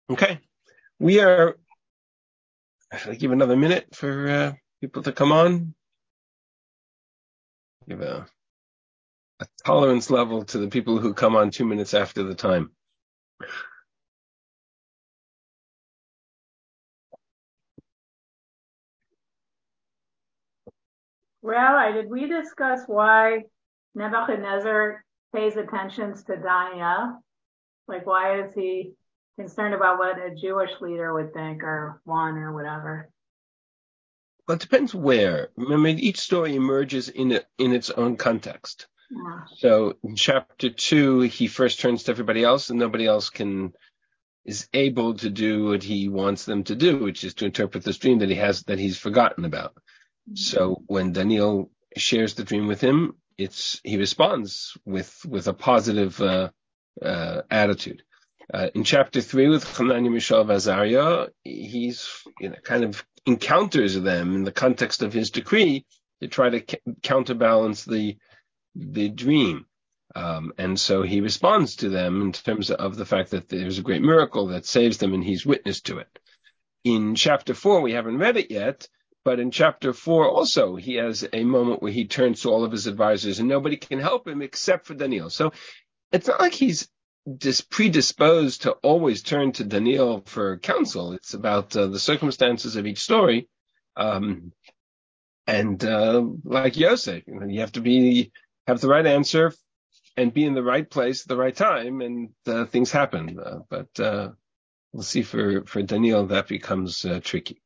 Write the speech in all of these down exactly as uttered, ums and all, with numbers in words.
Okay, we are, should I give another minute for uh, people to come on? Give a, a tolerance level to the people who come on two minutes after the time. Rabbi, did we discuss why Nebuchadnezzar pays attention to Daniel? Like, why is he concerned about what a Jewish leader would think or want or whatever? Well, it depends where. Remember, each story emerges in it, in its own context. Yeah. So in chapter two, he first turns to everybody else, and nobody else can is able to do what he wants them to do, which is to interpret this dream that he has that he's forgotten about. Mm-hmm. So when Daniel shares the dream with him, it's he responds with with a positive uh, uh, attitude. Uh, in chapter three with Hananiah, Mishael, Azariah, he's you know kind of encounters them in the context of his decree to try to ca- counterbalance the the dream. Um, and so he responds to them in terms of the fact that there's a great miracle that saves them, and he's witness to it. In chapter four, we haven't read it yet, but in chapter four also, he has a moment where he turns to all of his advisors, and nobody can help him except for Daniel. So it's not like he's dis- predisposed to always turn to Daniel for counsel. It's about uh, the circumstances of each story. Um, and uh, like Yosef, you know, you have to be have the right answer and be in the right place at the right time, and uh, things happen. Uh, but uh, we'll see for, for Daniel that becomes uh, tricky.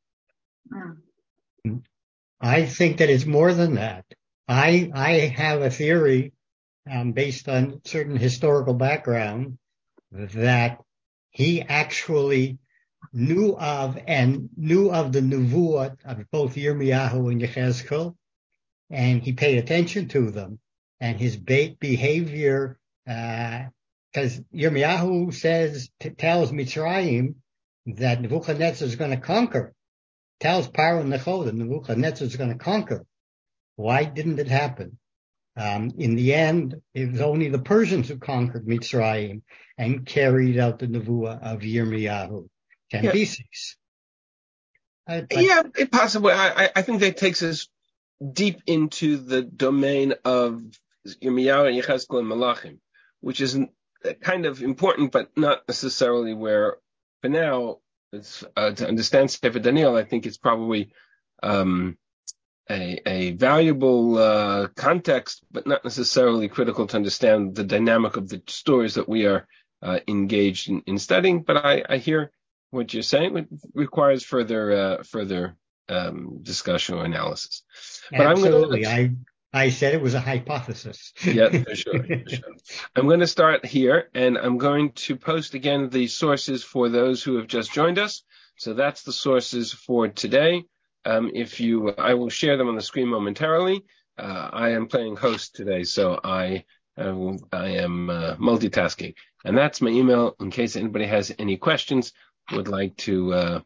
I think that it's more than that. I I have a theory um, based on certain historical background that he actually knew of and knew of the nevuah of both Yirmiyahu and Yechezkel, and he paid attention to them. And his be- behavior, because uh, Yirmiyahu says, t- tells Mitzrayim that Nebuchadnezzar is going to conquer. Tells Paro Necho that Nebuchadnezzar is going to conquer. Why didn't it happen? Um, in the end, it was only the Persians who conquered Mitzrayim and carried out the nevuah of Yirmiyahu, Cambyses. Yeah, uh, yeah it possibly. I, I think that takes us deep into the domain of Yirmiyahu and Yechezkel and Malachim, which is kind of important, but not necessarily where, for now, it's, uh, to understand Sefer Daniel, I think it's probably um, a, a valuable uh, context, but not necessarily critical to understand the dynamic of the stories that we are uh, engaged in, in studying. But I, I hear what you're saying. It requires further uh, further um, discussion or analysis. But Absolutely. I'm gonna, I I said it was a hypothesis. Yeah, for sure, for sure. I'm going to start here, and I'm going to post again the sources for those who have just joined us. So that's the sources for today. Um, if you, I will share them on the screen momentarily. Uh, I am playing host today, so I, uh, I am uh, multitasking. And that's my email in case anybody has any questions, would like to uh,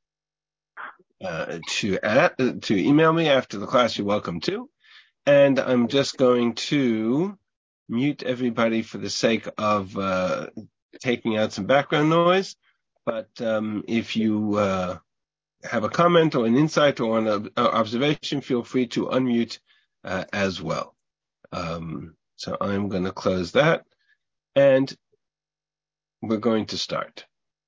uh, to add, uh, to email me after the class. You're welcome to. And I'm just going to mute everybody for the sake of uh, taking out some background noise. But um, if you uh, have a comment or an insight or an uh, observation, feel free to unmute uh, as well. Um, so I'm going to close that, and we're going to start.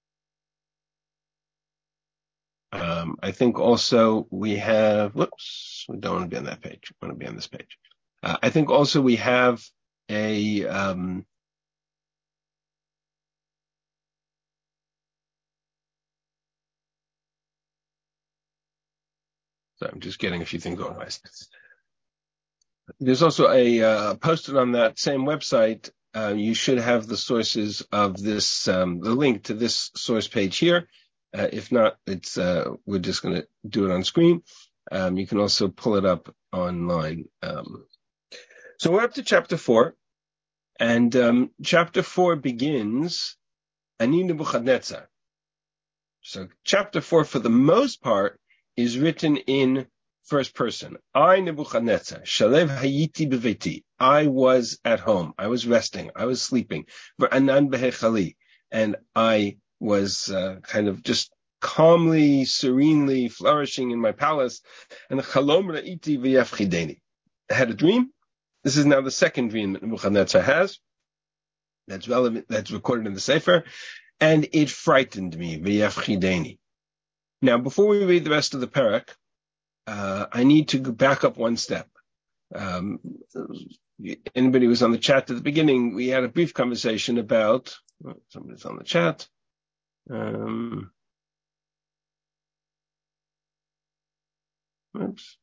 Um, I think also we have, whoops, we don't want to be on that page. We want to be on this page. Uh, I think also we have a, um, so I'm just getting a few things organized. There's also a, uh, posted on that same website. Uh, you should have the sources of this, um, the link to this source page here. Uh, if not, it's, uh, we're just going to do it on screen. Um, you can also pull it up online. Um, so we're up to chapter four, and, um, chapter four begins, Ani Nebuchadnezzar. So chapter four, for the most part, is written in first person. I, Nebuchadnezzar, Shalev Hayiti Beveti. I was at home. I was resting. I was sleeping. V'anan behechali. And I was uh, kind of just calmly, serenely flourishing in my palace. And chalom ra'iti v'yafchideni. I had a dream. This is now the second dream that Nebuchadnezzar has. That's relevant. That's recorded in the Sefer, and it frightened me. V'yafchideni. Now, before we read the rest of the parak, uh, I need to go back up one step. Um, anybody who was on the chat at the beginning, we had a brief conversation about. Oh, somebody's on the chat. Um, oops.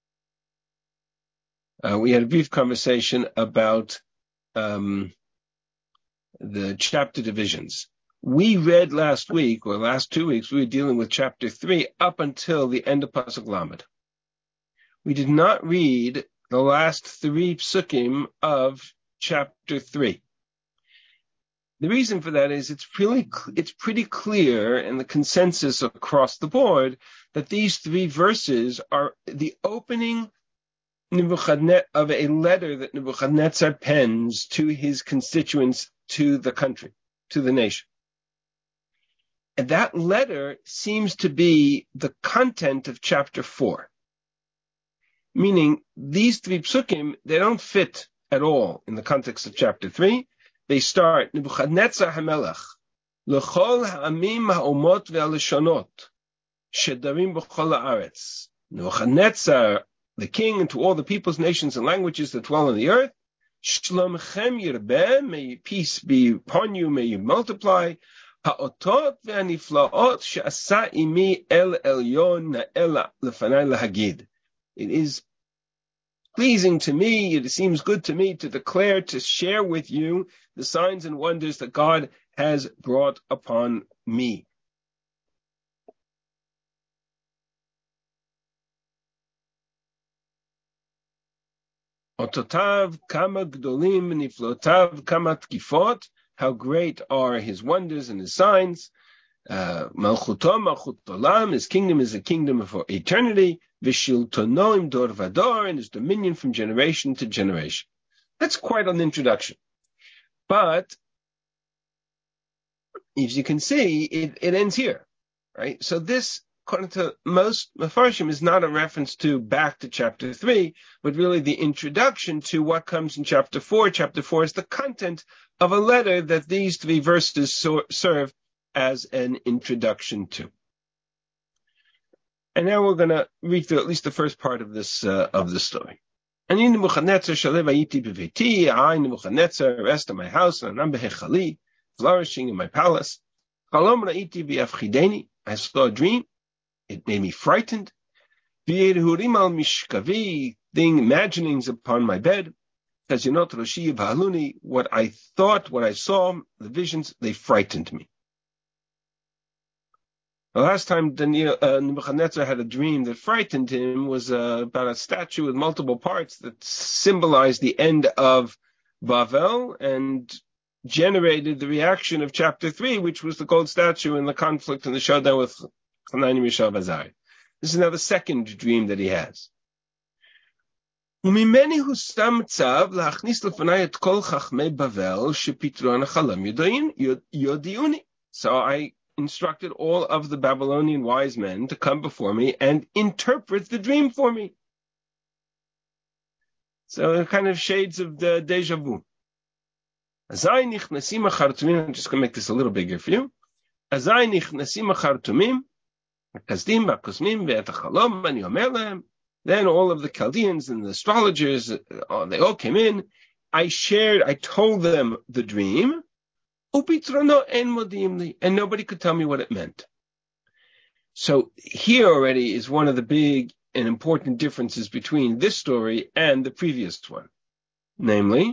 Uh, we had a brief conversation about um, the chapter divisions. We read last week, or last two weeks, we were dealing with chapter three up until the end of Pasuk Lamed. We did not read the last three psukim of chapter three. The reason for that is it's really, it's pretty clear in the consensus across the board that these three verses are the opening Nebuchadnezzar of a letter that Nebuchadnezzar pens to his constituents, to the country, to the nation. And that letter seems to be the content of chapter four. Meaning, these three psukim, they don't fit at all in the context of chapter three. They start, Nebuchadnezzar HaMelech, L'chol ha'amim ha'omot ve'aleshonot, shedarim b'chol ha'aretz. Nebuchadnezzar, the king, and to all the peoples, nations, and languages that dwell on the earth, Shlomchem yirbeh, may peace be upon you, may you multiply, ha'otot ve'aniflaot she'asa imi el elyon na'ela lefanai lahagid. It is pleasing to me, it seems good to me to declare, to share with you the signs and wonders that God has brought upon me. Ototav kama gdolim niflotav kama tkifot. How great are his wonders and his signs. Uh, Malchuto malchut olam. His kingdom is a kingdom for eternity. V'shiltono im dor vador. And his dominion from generation to generation. That's quite an introduction. But, as you can see, it, it ends here, right? So this, according to most Mefarshim, is not a reference to back to chapter three, but really the introduction to what comes in chapter four. Chapter four is the content of a letter that these three verses so, serve as an introduction to. And now we're going to read through at least the first part of this uh, of the story. Ani Nebuchadnezzar shalev hayiti beveti, I Nebuchadnezzar rest in my house, and I'm behechali, flourishing in my palace. Chalom ra'iti v'yafchideni, I saw a dream. It made me frightened. V'yerhurim al mishkavi, thing, imaginings upon my bed. Kazinot roshi v'haluni, what I thought, what I saw, the visions, they frightened me. The last time Daniel, uh, Nebuchadnezzar had a dream that frightened him was uh, about a statue with multiple parts that symbolized the end of Bavel and generated the reaction of chapter three, which was the gold statue and the conflict and the showdown with Hanani, Mishael, Azariah. This is now the second dream that he has. וממני הושם צו להכניס לפני את כל חכמי בבל שפתרון החלום יודיעוני. So I instructed all of the Babylonian wise men to come before me and interpret the dream for me. So kind of shades of the deja vu. Azai nichnasim achartumim. I'm just going to make this a little bigger for you. Azai nichnasim achartumim, kasdim bakosmim ve'et hachalom ani omer lehem. Then all of the Chaldeans and the astrologers, uh, they all came in. I shared, I told them the dream. And nobody could tell me what it meant. So here already is one of the big and important differences between this story and the previous one. Namely,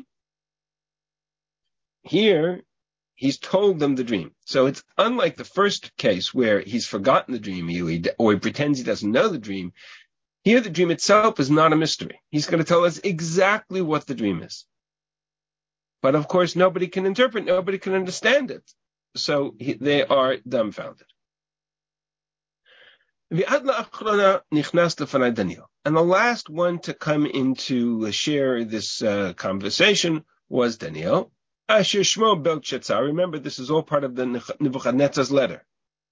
here he's told them the dream. So it's unlike the first case where he's forgotten the dream or he pretends he doesn't know the dream. Here the dream itself is not a mystery. He's going to tell us exactly what the dream is. But of course, nobody can interpret, nobody can understand it. So he, they are dumbfounded. And the last one to come in to share this uh, conversation was Daniel. Asher Shmo Belshazzar. Remember, this is all part of the Nebuchadnezzar's letter.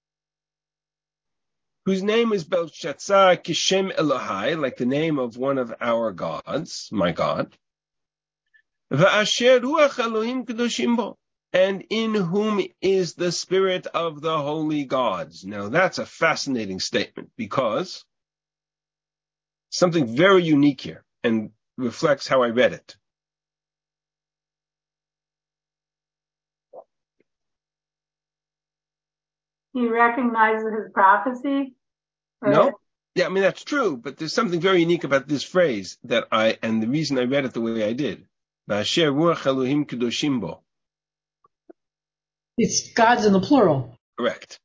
Whose name is Belshazzar Kishem Elohai, like the name of one of our gods, my God. Va'asher Ruach Elohim Kedoshim Bo. And in whom is the spirit of the holy gods. Now that's a fascinating statement because something very unique here and reflects how I read it. He recognizes his prophecy? Or... No? Yeah, I mean, that's true, but there's something very unique about this phrase that I, and the reason I read it the way I did. Va'asher Ruach Elohim Kedoshim Bo. It's gods in the plural. Correct.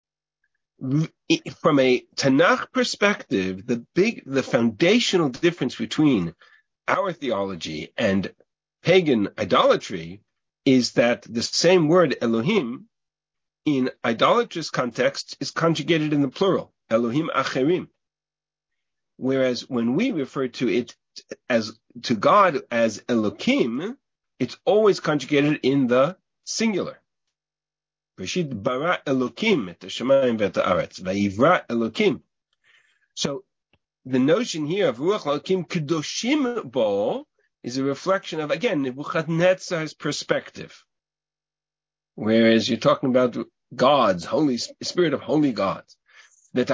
From a Tanakh perspective, the big, the foundational difference between our theology and pagan idolatry is that the same word Elohim in idolatrous context is conjugated in the plural, Elohim Acherim. Whereas when we refer to it as to God as Elokim, it's always conjugated in the singular. Reshit bara Elokim et hashamayim ve'et haaretz vayivra Elokim. So the notion here of Ruach Elokim Kedoshim Bo is a reflection of, again, Nebuchadnezzar's perspective. Whereas you're talking about gods, holy spirit of holy gods. And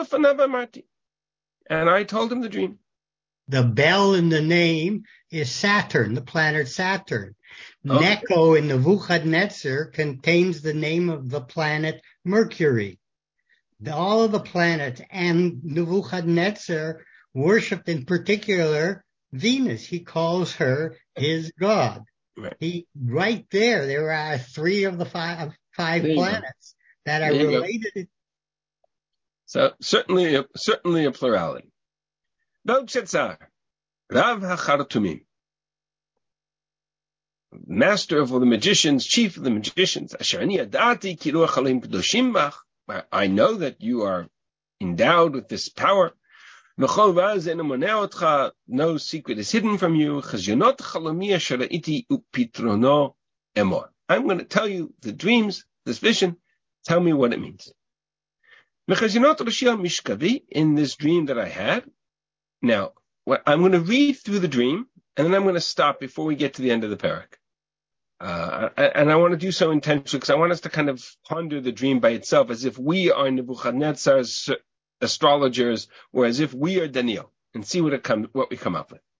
I told him the dream. The bell in the name is Saturn, the planet Saturn. Oh. Necho in Nebuchadnezzar contains the name of the planet Mercury. The, all of the planets and Nebuchadnezzar worshipped in particular Venus. He calls her his god. Right. He right there, there are three of the five, five planets go. that are related. Go. So certainly, a, certainly a plurality. Belshazzar, Rav HaChartumim, master of all the magicians, chief of the magicians. I know that you are endowed with this power. No secret is hidden from you. I'm going to tell you the dreams, this vision. Tell me what it means. In this dream that I had. Now, I'm going to read through the dream, and then I'm going to stop before we get to the end of the parak. Uh, and I want to do so intentionally because I want us to kind of ponder the dream by itself as if we are Nebuchadnezzar's astrologers or as if we are Daniel, and see what it come, what we come up with.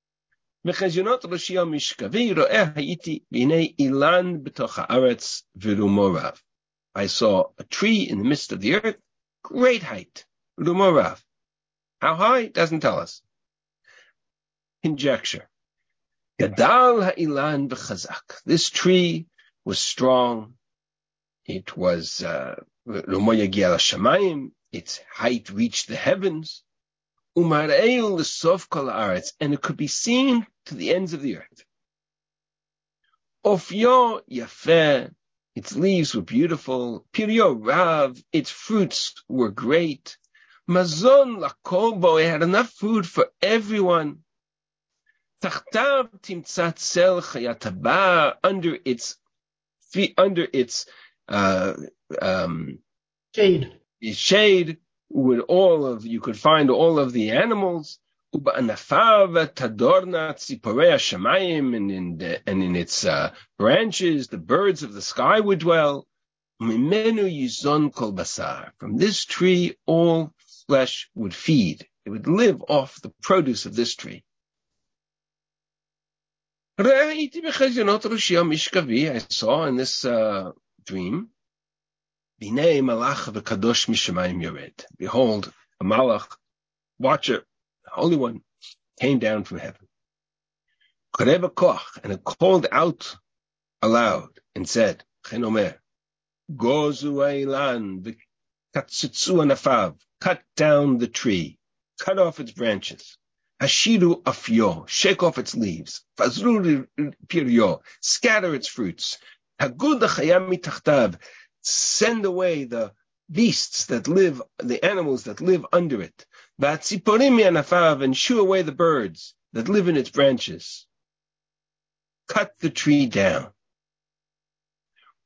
I saw a tree in the midst of the earth, great height. How high? Doesn't tell us. Conjecture. Gadal ha'ilan b'chazak. This tree was strong. It was Rumo yagia l'shamayim. Its height reached the heavens. Umareil l'sof kol haaretz, and it could be seen to the ends of the earth. Ofyo yafeh. Its leaves were beautiful. Piryo rav. Its fruits were great. Mazon lakol bo. It had enough food for everyone. Tachtav timtzat sel chayataba, under its feet, under its uh, um, shade. Shade, with all of you could find all of the animals. Uba anafav tadorna tziporei hashamayim, and in the, and in its uh, branches, the birds of the sky would dwell. Mimenu yizon kol basar. From this tree, all flesh would feed. It would live off the produce of this tree. I saw in this uh, dream, behold, a malach, watcher, the Holy One, came down from heaven. And it called out aloud and said, cut down the tree, cut off its branches. Hashiru afyo, shake off its leaves. Fazru piryo, scatter its fruits. Hagud chayam mitachtav, send away the beasts that live, the animals that live under it. V'atziporim yanafav, and shoo away the birds that live in its branches. Cut the tree down.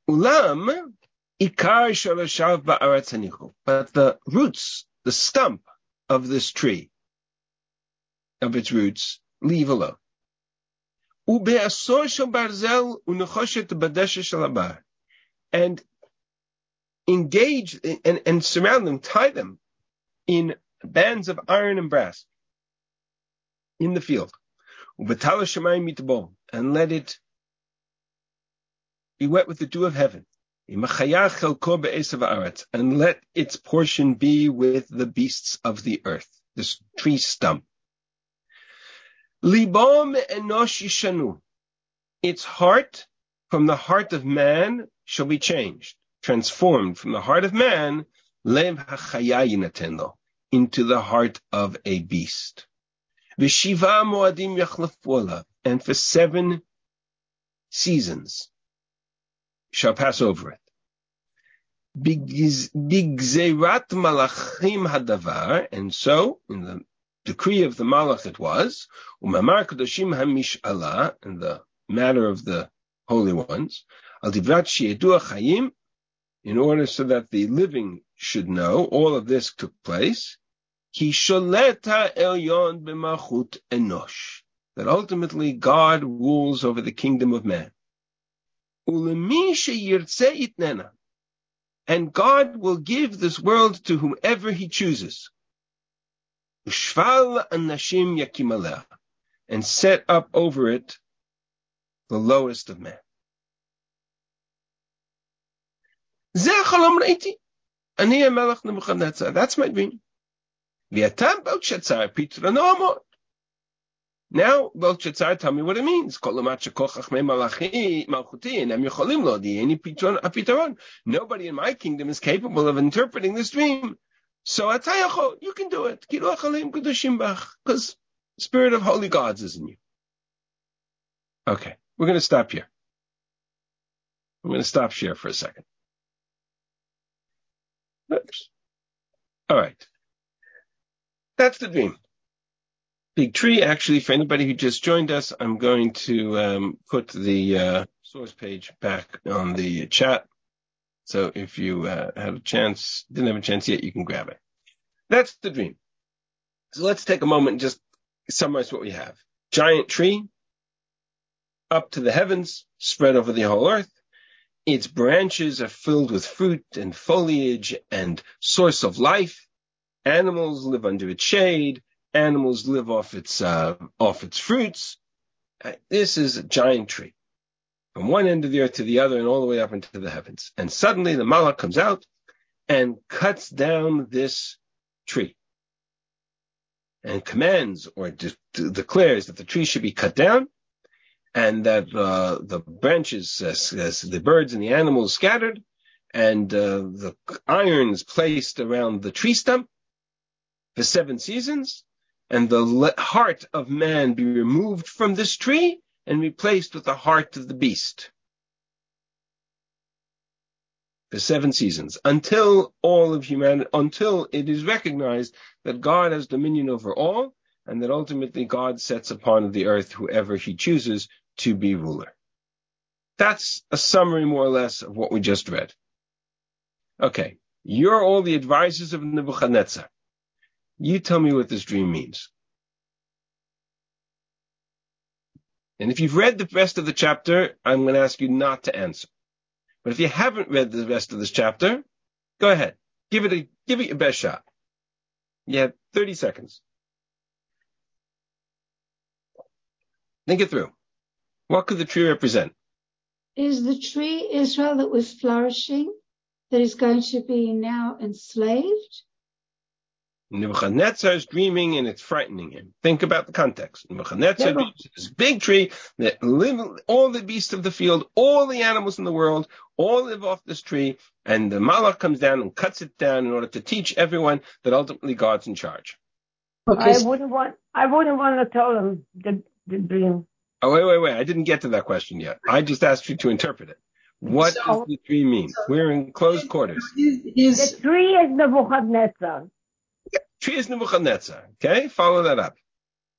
Ulam ikar shaloshav ba'aretz hanichu. But the roots, the stump of this tree, of its roots, leave alone. Ube'asor shel barzel u'nechoshet b'desha shel habar. And engage and, and surround them, tie them in bands of iron and brass in the field. U'betala shemayim mitbo. And let it be wet with the dew of heaven. And let its portion be with the beasts of the earth, this tree stump. Libom enosh yishanu. Its heart from the heart of man shall be changed, transformed from the heart of man, lev hachaya yinaten lo, into the heart of a beast. V'shiva moadim yachlafu, and for seven seasons shall pass over it. Bigzerat malachim hadavar, and so in the decree of the malach it was, umamar kadoshim hamish'ala, in the matter of the holy ones, al divrat sheyedu achayim, in order so that the living should know, all of this took place. Ki sholeta elyon b'malchut enosh, that ultimately God rules over the kingdom of man. Ulemi sheyirtzeh itnena, and God will give this world to whomever He chooses. Ushval anashim yakim aleh, and set up over it the lowest of men. Zeh chalom reiti, ani hamelech Nebuchadnezzar. That's my dream. V'atam Belshazzar pitrano amor. Now, Belshazzar, tell me what it means. Nobody in my kingdom is capable of interpreting this dream. So, you can do it. Because the spirit of holy gods is in you. Okay, we're going to stop here. I'm going to stop here for a second. Oops. All right. That's the dream. Big tree. Actually, for anybody who just joined us, I'm going to um, put the uh, source page back on the chat. So if you uh, had a chance, didn't have a chance yet, you can grab it. That's the dream. So let's take a moment and just summarize what we have. Giant tree, up to the heavens, spread over the whole earth. Its branches are filled with fruit and foliage and source of life. Animals live under its shade. Animals live off its uh, off its fruits. Uh, this is a giant tree, from one end of the earth to the other, and all the way up into the heavens. And suddenly, the Malach comes out and cuts down this tree, and commands or de- de- declares that the tree should be cut down, and that uh, the branches, uh, the birds and the animals scattered, and uh, the irons placed around the tree stump for seven seasons. And the le- heart of man be removed from this tree and replaced with the heart of the beast. For seven seasons, until all of humanity, until it is recognized that God has dominion over all, and that ultimately God sets upon the earth whoever He chooses to be ruler. That's a summary, more or less, of what we just read. Okay, you're all the advisors of Nebuchadnezzar. You tell me what this dream means. And if you've read the rest of the chapter, I'm going to ask you not to answer. But if you haven't read the rest of this chapter, go ahead. Give it a, give it your best shot. You have thirty seconds. Think it through. What could the tree represent? Is the tree Israel that was flourishing, that is going to be now enslaved? Nebuchadnezzar is dreaming and it's frightening him. Think about the context. Nebuchadnezzar dreams this big tree that live, all the beasts of the field, all the animals in the world, all live off this tree, and the Malach comes down and cuts it down in order to teach everyone that ultimately God's in charge. Okay. I wouldn't want, I wouldn't want to tell them the, the dream. Oh, wait, wait, wait. I didn't get to that question yet. I just asked you to interpret it. What so, does the dream mean? So, We're in closed quarters. The tree is Nebuchadnezzar. Tree is Nebuchadnezzar. Okay, follow that up.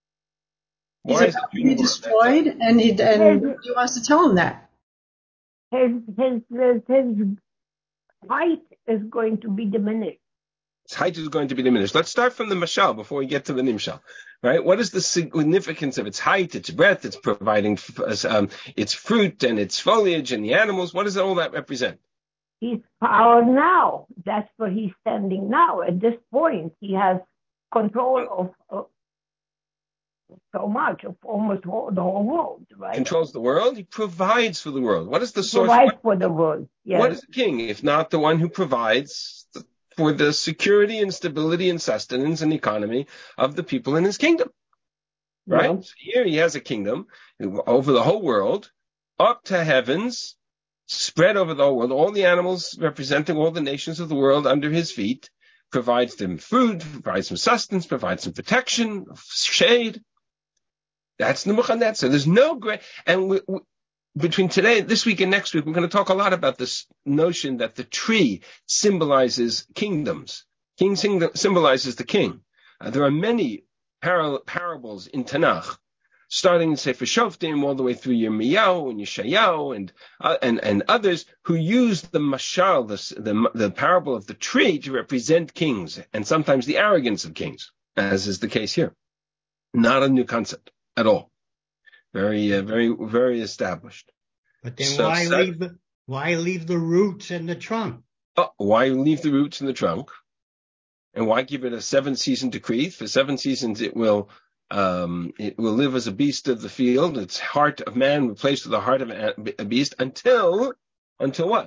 Why He's about to be destroyed, and he and he wants to tell him that. his, his, his, his height is going to be diminished. Its height is going to be diminished. Let's start from the mashal before we get to the nimshal, right? What is the significance of its height, its breadth, its providing um, its fruit and its foliage and the animals? What does all that represent? His power now. That's where he's standing now. At this point, he has control of, of so much, of almost whole, the whole world, right? Controls the world. He provides for the world. What is the source? Provides for the world. Yes. What is the king, if not the one who provides the, for the security and stability and sustenance and economy of the people in his kingdom? Right? Yeah. So here he has a kingdom over the whole world, up to heavens, spread over the whole world, all the animals representing all the nations of the world under his feet, provides them food, provides them sustenance, provides them protection, shade. That's Nebuchadnezzar. There's no great, and we, we, between today, this week and next week, we're going to talk a lot about this notion that the tree symbolizes kingdoms. King symbolizes the king. Uh, there are many par- parables in Tanakh, starting in Sefer Shoftim all the way through Yirmiyahu and Yeshayahu and uh, and and others who use the mashal, the, the the parable of the tree, to represent kings and sometimes the arrogance of kings, as is the case here. Not a new concept at all. Very, uh, very, very established. But then So, why so, leave the why leave the roots in the trunk? Oh, why leave the roots in the trunk? And why give it a seven-season decree? For seven seasons, it will um, it will live as a beast of the field. Its heart of man replaced with the heart of a beast until until what?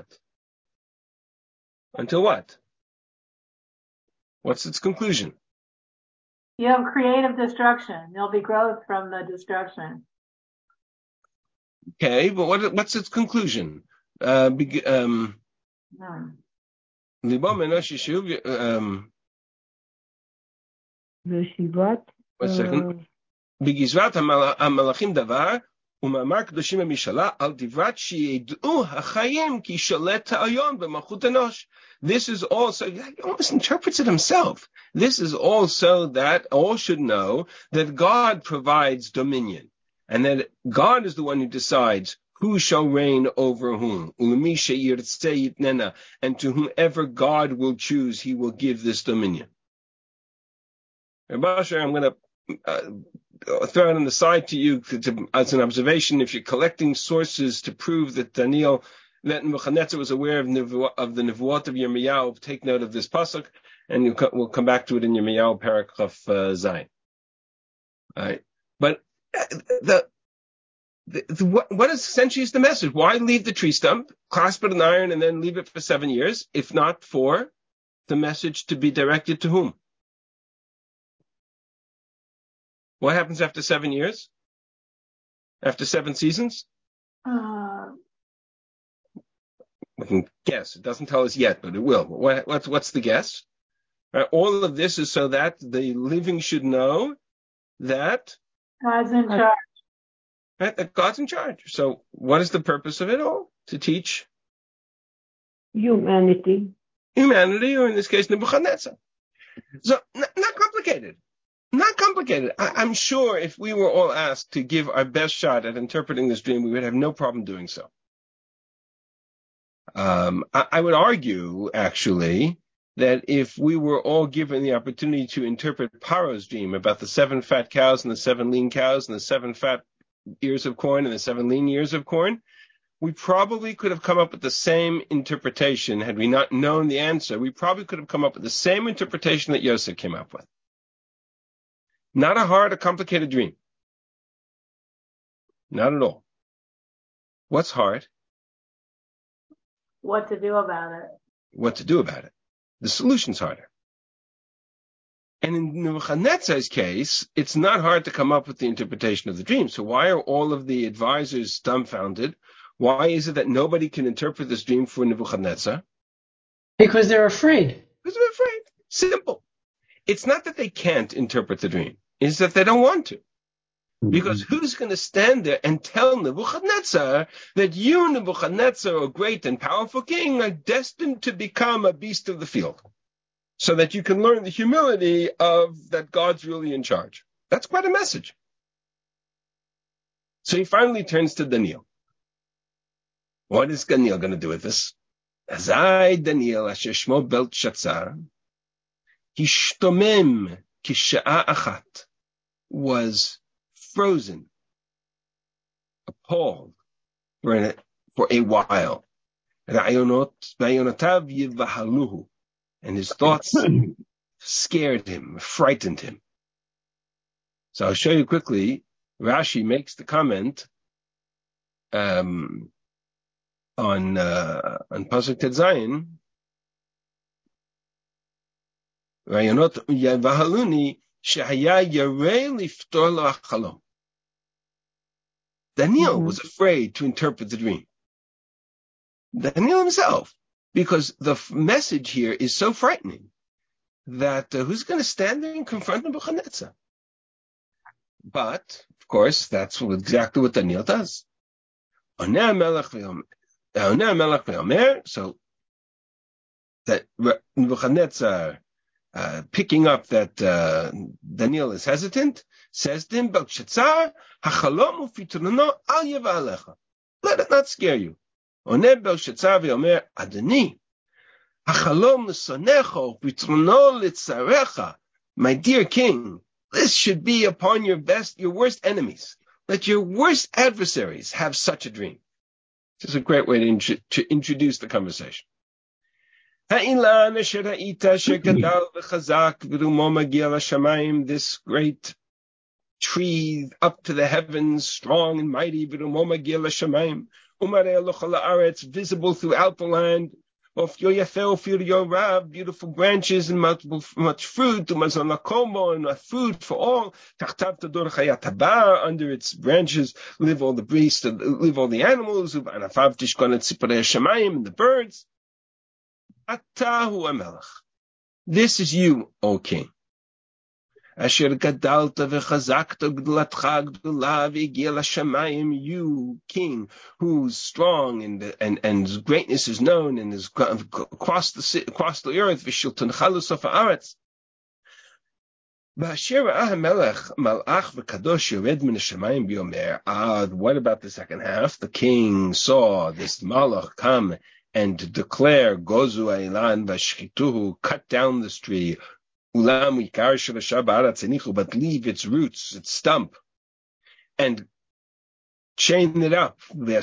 Until what? What's its conclusion? You have creative destruction. There'll be growth from the destruction. Okay, but what, what's its conclusion? Uh, um, Hmm. um, Yeshivat. one second. בגזרת המלאכים דבר, ומאמר קדושים במשאלה, על דברת שידעו החיים כי שולט העליון במלכות אנוש. This is also, he almost interprets it himself. This is also that all should know that God provides dominion, and that God is the one who decides who shall reign over whom. And to whomever God will choose, he will give this dominion. I'm going to uh, throw it on the side to you to, to, as an observation. If you're collecting sources to prove that Daniel, that Nebuchadnezzar was aware of, Nevu, of the Nevuot of Yirmiyahu, take note of this pasuk, and you, we'll come back to it in Yirmiyahu Paragraph uh, Zayin. All right, but the, the, the what, what is essentially is the message? Why leave the tree stump, clasp it in iron, and then leave it for seven years, if not for the message to be directed to whom? What happens after seven years? After seven seasons? Uh, We can guess. It doesn't tell us yet, but it will. What, what's, what's the guess? Right, all of this is so that the living should know that God's in charge. Right, that God's in charge. So what is the purpose of it all? To teach Humanity. Humanity, or in this case, Nebuchadnezzar. So not, not complicated. Not complicated. I, I'm sure if we were all asked to give our best shot at interpreting this dream, we would have no problem doing so. Um, I, I would argue, actually, that if we were all given the opportunity to interpret Paro's dream about the seven fat cows and the seven lean cows and the seven fat ears of corn and the seven lean ears of corn, we probably could have come up with the same interpretation. Had we not known the answer, we probably could have come up with the same interpretation that Yosef came up with. Not a hard or complicated dream. Not at all. What's hard? What to do about it. What to do about it. The solution's harder. And in Nebuchadnezzar's case, it's not hard to come up with the interpretation of the dream. So why are all of the advisors dumbfounded? Why is it that nobody can interpret this dream for Nebuchadnezzar? Because they're afraid. Because they're afraid. Simple. It's not that they can't interpret the dream. It's that they don't want to. Because who's going to stand there and tell Nebuchadnezzar that you, Nebuchadnezzar, a great and powerful king, are destined to become a beast of the field, so that you can learn the humility of that God's really in charge? That's quite a message. So he finally turns to Daniel. What is Daniel going to do with this? Azai Daniel asher shmo Belteshazzar, hishtomem kisha'a achat, was frozen, appalled for a, for a while. Ra'ayonot va'ayonotav yivahaluhu, and his thoughts scared him, frightened him. So I'll show you quickly. Rashi makes the comment um, on uh, on Pasuk Tet Zayin. Ra'ayonot yivahaluni shehaya yarei liftor lo hachalom. Daniel mm-hmm. was afraid to interpret the dream. Daniel himself, because the f- message here is so frightening that uh, who's going to stand there and confront Nebuchadnezzar? But, of course, that's exactly what Daniel does. So that Nebuchadnezzar, uh, picking up that uh, Daniel is hesitant, says to him, Belteshazzar, hachalom ufitrono al yeva alecha. Let it not scare you. Oneh Belteshazzar ve'omer, Adoni, hachalom l'sonecho ufitrono litzarecha. My dear king, this should be upon your best, your worst enemies. Let your worst adversaries have such a dream. This is a great way to, int- to introduce the conversation. This great tree up to the heavens, strong and mighty, visible throughout the land. Beautiful branches and multiple, much fruit, and food for all. Under its branches live all the beasts, live all the animals, and the birds. This is you, O king. You, king, who's strong and and and greatness is known and is across the across the earth. Ah, what about the second half? The king saw this malach come and declare, Gozu Eilan Vashchituhu, cut down this tree, Ulam Ikar Shel but leave its roots, its stump, and chain it up,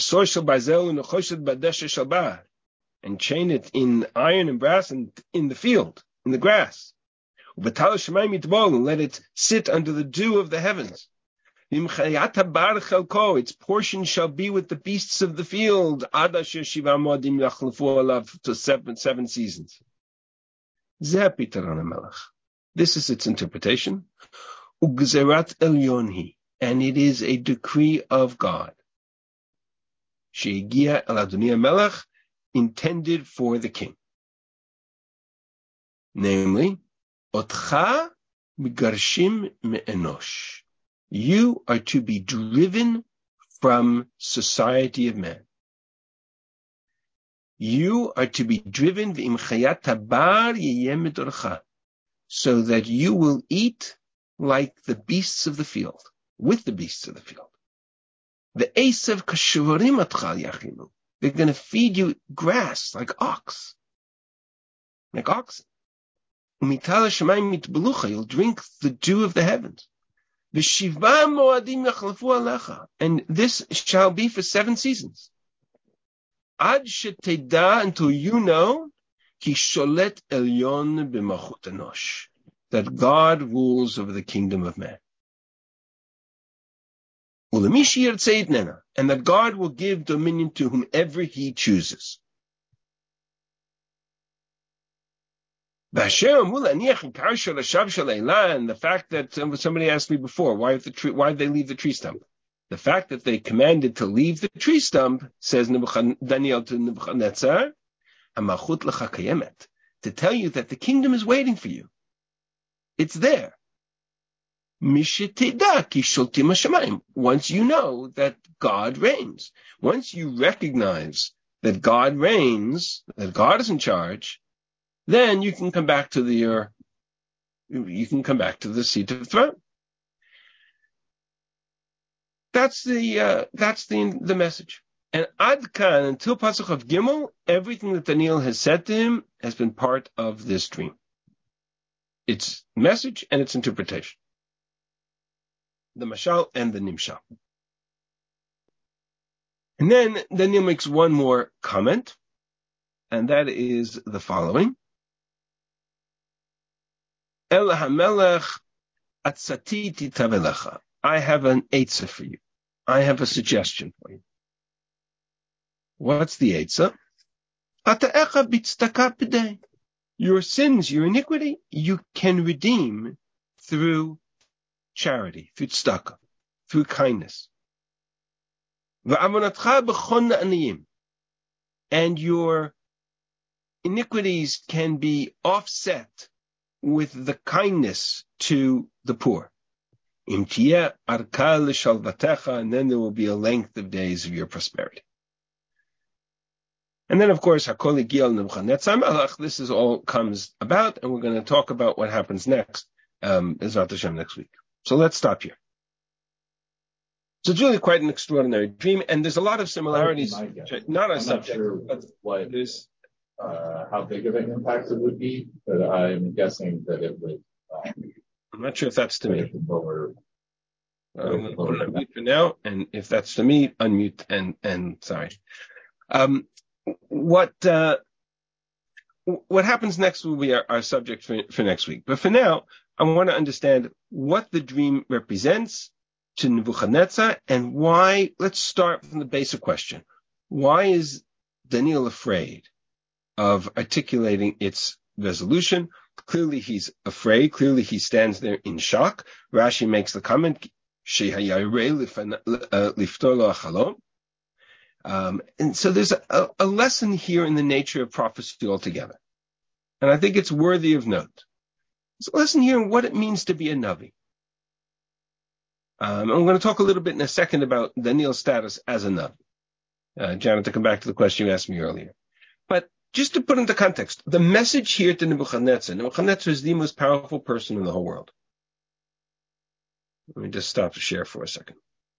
and chain it in iron and brass and in the field, in the grass. And let it sit under the dew of the heavens. Its portion shall be with the beasts of the field, to seven, seven seasons. This is its interpretation. And it is a decree of God. Intended for the king. Namely, Otcha migarshim me'enosh. You are to be driven from society of man. You are to be driven so that you will eat like the beasts of the field, with the beasts of the field. The Esav kashurim atchal yachilu. They're going to feed you grass like ox, like oxen. Umitala shemayim mitbelucha. You'll drink the dew of the heavens. And this shall be for seven seasons. Ad sheteda, until you know, ki sholet elyon b'malchut enosh, that God rules over the kingdom of man. Ulemishi yirtzeh yitnena, and that God will give dominion to whomever He chooses. And the fact that um, somebody asked me before, why the tree, why did they leave the tree stump? The fact that they commanded to leave the tree stump, says Daniel to Nebuchadnezzar, to tell you that the kingdom is waiting for you. It's there. Once you know that God reigns, once you recognize that God reigns, that God is in charge, then you can come back to the your, you can come back to the seat of the throne. That's the uh, that's the the message. And Adkan, until Pasuk of Gimel, everything that Daniel has said to him has been part of this dream. Its message and its interpretation. The Mashal and the Nimshal. And then Daniel makes one more comment, and that is the following. El HaMelech atzati titavelecha. I have an eitzah for you. I have a suggestion for you. What's the eitzah? Ata'echa b'tzedakah b'dei. Your sins, your iniquity, you can redeem through charity, through tzedakah, through kindness. V'avonatcha b'chon aniyim. And your iniquities can be offset with the kindness to the poor. Im tiyeh arka l'shalvatecha, and then there will be a length of days of your prosperity. And then, of course, Hakol Giel Nebuchadnezzar Melech. This is all comes about, and we're going to talk about what happens next, um, Ezrat Hashem next week. So let's stop here. So it's really quite an extraordinary dream, and there's a lot of similarities. Not a I'm subject, not sure but what there's uh, how big of an impact it would be, but I'm guessing that it would. Um, I'm not sure if that's to me. Lower, uh, I'm going to unmute for now, and if that's to me, unmute and and sorry. Um, what uh, what happens next will be our, our subject for, for next week. But for now, I want to understand what the dream represents to Nebuchadnezzar and why. Let's start from the basic question: why is Daniel afraid of articulating its resolution? Clearly he's afraid. Clearly he stands there in shock. Rashi makes the comment, um, and so there's a, a lesson here in the nature of prophecy altogether. And I think it's worthy of note. There's a lesson here in what it means to be a Navi. Um, I'm going to talk a little bit in a second about Daniel's status as a Navi. Uh, Janet, to come back to the question you asked me earlier. But just to put into context, the message here to Nebuchadnezzar, Nebuchadnezzar is the most powerful person in the whole world. Let me just stop to share for a second.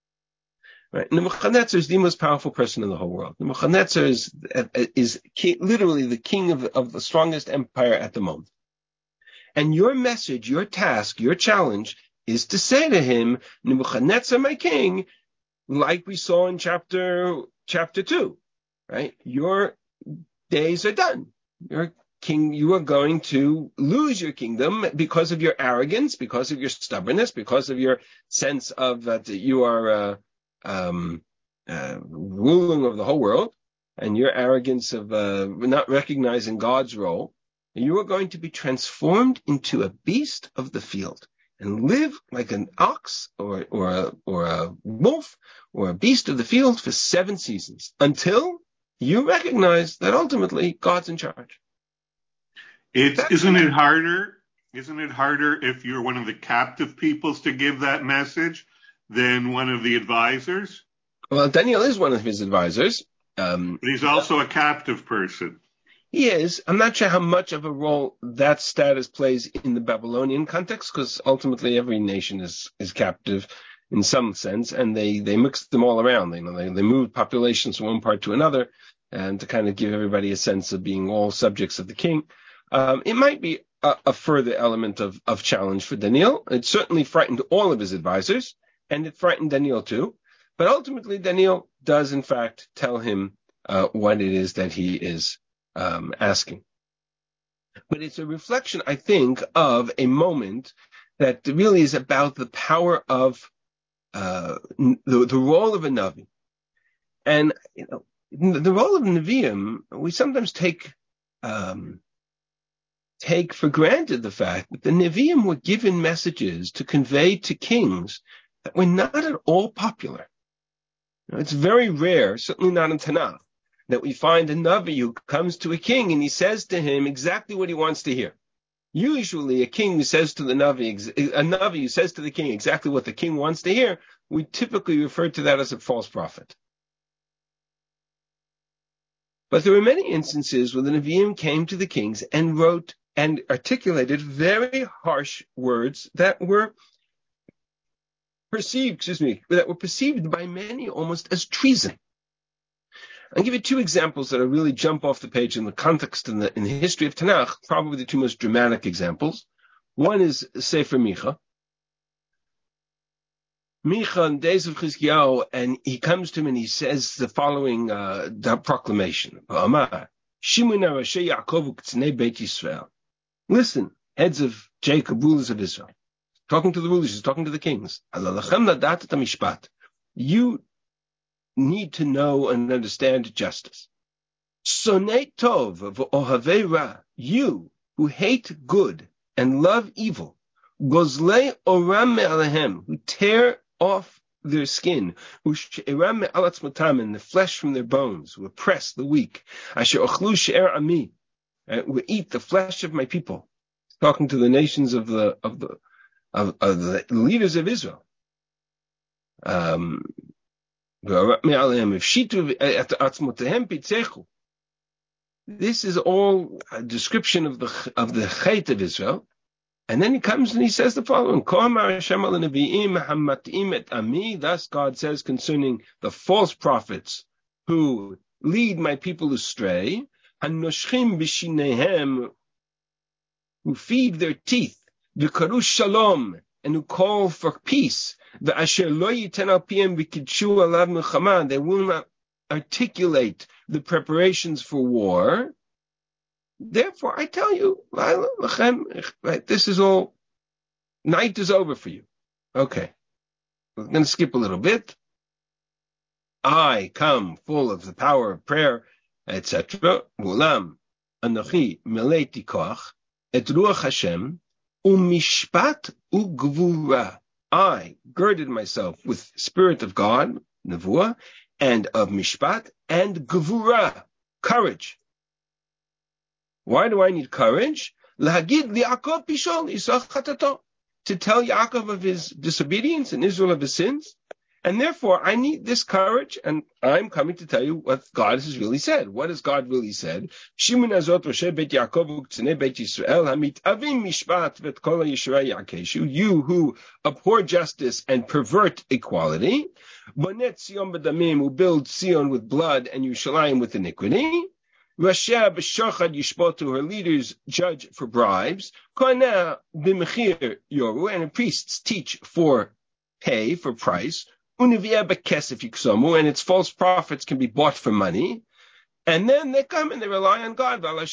Right. Nebuchadnezzar is the most powerful person in the whole world. Nebuchadnezzar is, is king, literally the king of, of the strongest empire at the moment. And your message, your task, your challenge is to say to him, Nebuchadnezzar, my king, like we saw in chapter, chapter two, right? Your days are done. Your king, you are going to lose your kingdom because of your arrogance, because of your stubbornness, because of your sense of that you are uh, um, uh, ruling over the whole world, and your arrogance of uh, not recognizing God's role. You are going to be transformed into a beast of the field and live like an ox or or a, or a wolf or a beast of the field for seven seasons until you recognize that ultimately God's in charge. It's, isn't it harder? Isn't it harder if you're one of the captive peoples to give that message than one of the advisors? Well, Daniel is one of his advisors. Um, but he's also a captive person. He is. I'm not sure how much of a role that status plays in the Babylonian context, because ultimately every nation is, is captive in some sense, and they, they mix them all around. You know, they, they move populations from one part to another, and to kind of give everybody a sense of being all subjects of the king. Um, it might be a, a further element of, of challenge for Daniel. It certainly frightened all of his advisors, and it frightened Daniel too. But ultimately, Daniel does, in fact, tell him uh, what it is that he is um, asking. But it's a reflection, I think, of a moment that really is about the power of uh, the, the role of a Navi. And, you know, the role of Nevi'im, we sometimes take um, take for granted the fact that the Nevi'im were given messages to convey to kings that were not at all popular. You know, it's very rare, certainly not in Tanakh, that we find a Navi who comes to a king and he says to him exactly what he wants to hear. Usually a king who says to the Navi, a Navi who says to the king exactly what the king wants to hear, we typically refer to that as a false prophet. But there were many instances where the Nevi'im came to the kings and wrote and articulated very harsh words that were perceived, excuse me, that were perceived by many almost as treason. I'll give you two examples that are really jump off the page in the context in the, in the history of Tanakh, probably the two most dramatic examples. One is Sefer Micha. Micha in the days of Chizkiyahu, and he comes to him and he says the following uh, proclamation. Listen, heads of Jacob, rulers of Israel. Talking to the rulers, he's talking to the kings. You need to know and understand justice. Sonei tov v'ohavei ra, you who hate good and love evil, gozlei oram me'alehem, who tear off their skin, who she'eram me'alatzmotam, and the flesh from their bones, who oppress the weak, asher ochlu she'er ami, who eat the flesh of my people. Talking to the nations of the of the of, of the leaders of Israel. Um, This is all a description of the of the chait of Israel, and then he comes and he says the following: Thus God says concerning the false prophets who lead my people astray, who feed their teeth, v'karu shalom, and who call for peace. They will not articulate the preparations for war. Therefore, I tell you, right, this is all, night is over for you. Okay. We're going to skip a little bit. I come full of the power of prayer, et cetera. Ulam, anochi meleti koach, et ruach Hashem, umishpat ugvura. I girded myself with spirit of God, nevuah, and of mishpat, and gevura, courage. Why do I need courage? Lahagid li'Yaakov pishol Yisach chatato, to tell Yaakov of his disobedience and Israel of his sins. And therefore, I need this courage, and I'm coming to tell you what God has really said. What has God really said? Shimon azot Roshei Beit Yaakov u'K'tznei Beit Yisrael hamit avim mishpat v'et kol ha'yishrei yakeshu. You who abhor justice and pervert equality. Bonet Zion b'damim, who build Zion with blood and Yerushalayim with iniquity. Rasheh b'shachad yishpotu, her leaders judge for bribes. Kohaneh b'mechir yoru, and priests teach for pay, for price. And its false prophets can be bought for money. And then they come and they rely on God. They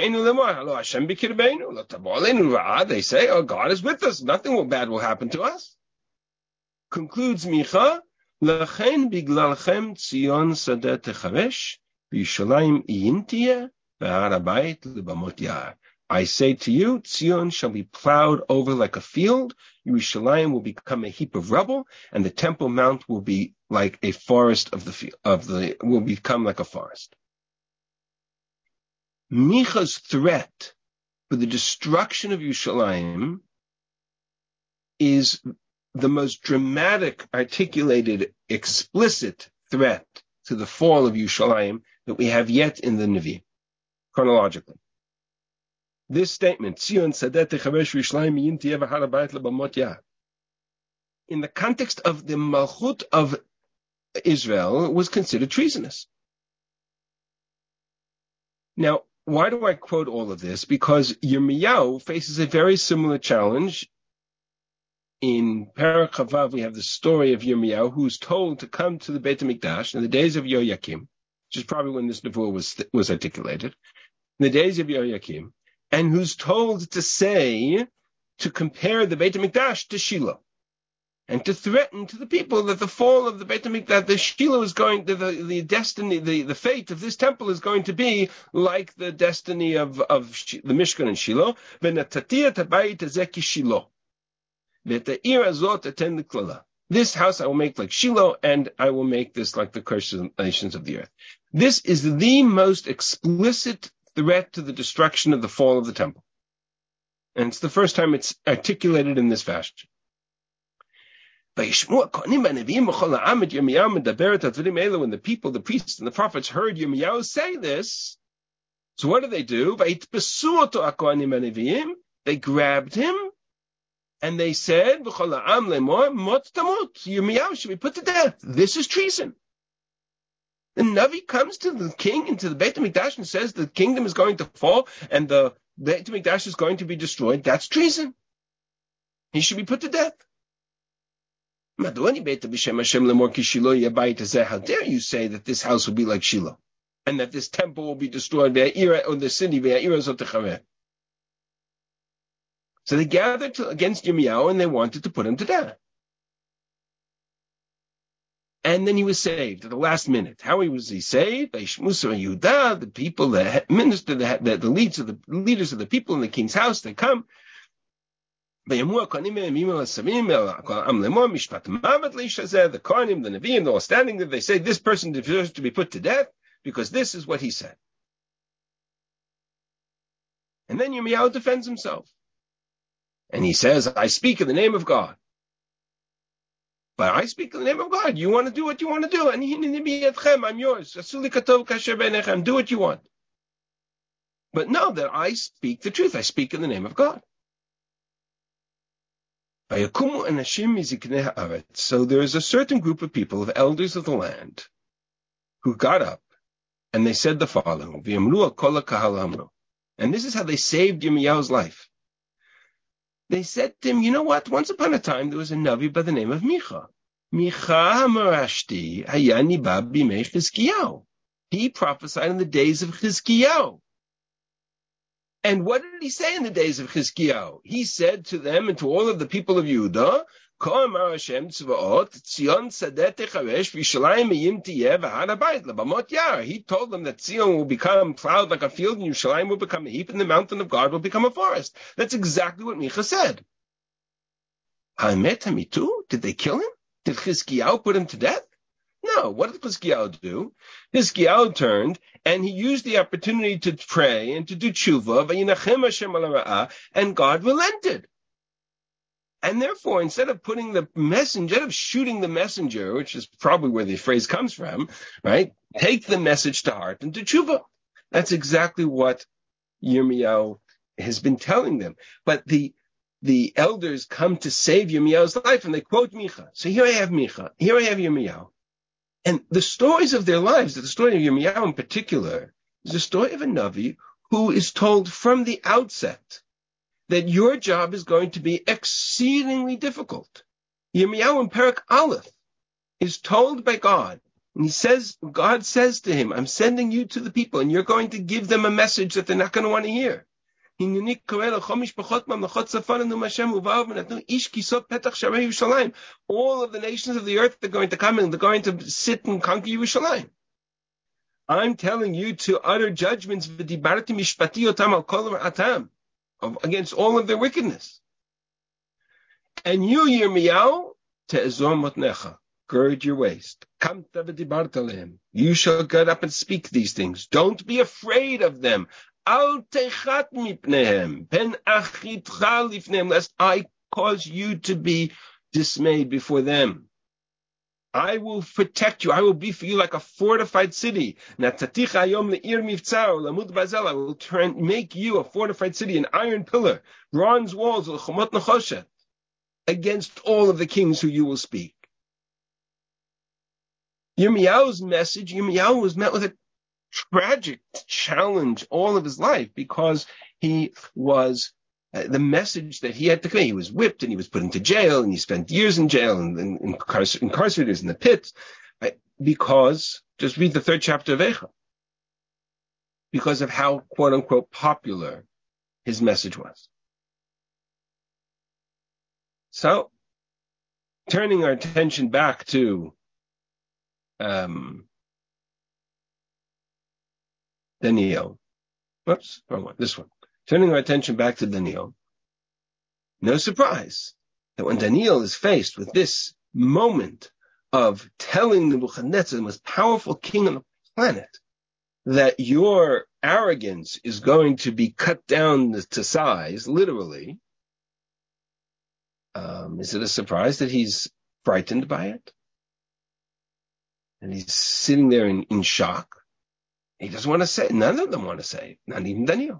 say, oh, God is with us. Nothing bad will happen to us. Concludes Micha, I say to you, Zion shall be plowed over like a field, Yerushalayim will become a heap of rubble, and the Temple Mount will be like a forest of the field, of the will become like a forest. Micha's threat for the destruction of Yerushalayim is the most dramatic, articulated, explicit threat to the fall of Yerushalayim that we have yet in the Nevi, chronologically. This statement, Zion Sadet Techavesh Yerushalayim Yin Tiyeva Harabayit Lebamot Yah, in the context of the Malchut of Israel, was considered treasonous. Now, why do I quote all of this? Because Yirmiyahu faces a very similar challenge. In Perek Chavav, we have the story of Yirmiyahu, who's told to come to the Beit HaMikdash in the days of Yoyakim, which is probably when this nevuah was was articulated, in the days of Yoyakim, and who's told to say, to compare the Beit HaMikdash to Shiloh, and to threaten to the people that the fall of the Beit HaMikdash, the Shiloh is going, the, the, the destiny, the, the fate of this temple is going to be like the destiny of, of the Mishkan and Shiloh. V'natati et habayit hazeh ki Shiloh. V'ta'ir azot eten l'klala. This house I will make like Shiloh, and I will make this like the cursed nations of the earth. This is the most explicit threat to the destruction of the fall of the temple. And it's the first time it's articulated in this fashion. When the people, the priests, and the prophets heard Yirmiyahu say this, so what do they do? They grabbed him, and they said, Yirmiyahu should be put to death. This is treason. The Navi comes to the king and to the Beit HaMikdash and says the kingdom is going to fall and the Beit HaMikdash is going to be destroyed. That's treason. He should be put to death. How dare you say that this house will be like Shiloh and that this temple will be destroyed or the city? So they gathered to, against Yirmiyahu and they wanted to put him to death. And then he was saved at the last minute. How was he saved? By Shmusa and Yehuda, the people, the minister, the, the, the leaders of the leaders of the people in the king's house. They come. The Kohanim, the Nevi'im, they're all standing there. They say this person deserves to be put to death because this is what he said. And then Yirmiyahu defends himself. And he says, I speak in the name of God. But I speak in the name of God. You want to do what you want to do. And I'm yours. Do what you want. But know that I speak the truth. I speak in the name of God. So there is a certain group of people, of elders of the land, who got up and they said the following. And this is how they saved Yirmiyahu's life. They said to him, you know what? Once upon a time, there was a Navi by the name of Micha. Micha HaMarashti Hayani Bab Bimei Chizkiyahu. He prophesied in the days of Chizkiyahu. And what did he say in the days of Chizkiyahu? He said to them and to all of the people of Yehuda, Ko Amar Hashem Tzvaot, Tzion Sadeh Techaresh, V'Yishalayim Meyim Tiyeh V'Har Habayit L'Bamot Yar. He told them that Zion will become plowed like a field and Yerushalayim will become a heap and the mountain of God will become a forest. That's exactly what Micha said. Ha'emet hamitu? Did they kill him? Did Chizkiyahu put him to death? No. What did Chizkiyahu do? Chizkiyahu turned and he used the opportunity to pray and to do tshuva, V'yinachem Hashem al ha'ra'ah, and God relented. And therefore, instead of putting the messenger, instead of shooting the messenger, which is probably where the phrase comes from, right? Take the message to heart and do tshuva. That's exactly what Yirmiyahu has been telling them. But the the elders come to save Yirmiyahu's life, and they quote Micha. So here I have Micha. Here I have Yirmiyahu. And the stories of their lives, the story of Yirmiyahu in particular, is the story of a Navi who is told from the outset that your job is going to be exceedingly difficult. Yirmiyahu in Perek Aleph is told by God, and he says, God says to him, I'm sending you to the people, and you're going to give them a message that they're not going to want to hear. All of the nations of the earth are going to come and they're going to sit and conquer Yerushalayim. I'm telling you to utter judgments against all of their wickedness. And you, Yirmiyahu, te'ezor motnecha, gird your waist. You shall get up and speak these things. Don't be afraid of them. Al techat mipnehem, pen achitcha lifnehem, lest I cause you to be dismayed before them. I will protect you. I will be for you like a fortified city. I will turn, make you a fortified city, an iron pillar, bronze walls, against all of the kings who you will speak. Yirmiyahu's message, Yirmiyahu was met with a tragic challenge all of his life because he was uh, the message that he had to convey. He was whipped and he was put into jail and he spent years in jail and, and incarcer- incarcerated in the pits right? because, just read the third chapter of Eicha, because of how quote unquote popular his message was. So, turning our attention back to um, Daniel. Whoops, wrong one. This one. Turning our attention back to Daniel. No surprise that when Daniel is faced with this moment of telling Nebuchadnezzar, the most powerful king on the planet, that your arrogance is going to be cut down to size, literally, um, is it a surprise that he's frightened by it? And he's sitting there in, in shock. He doesn't want to say it. None of them want to say it. Not even Daniel.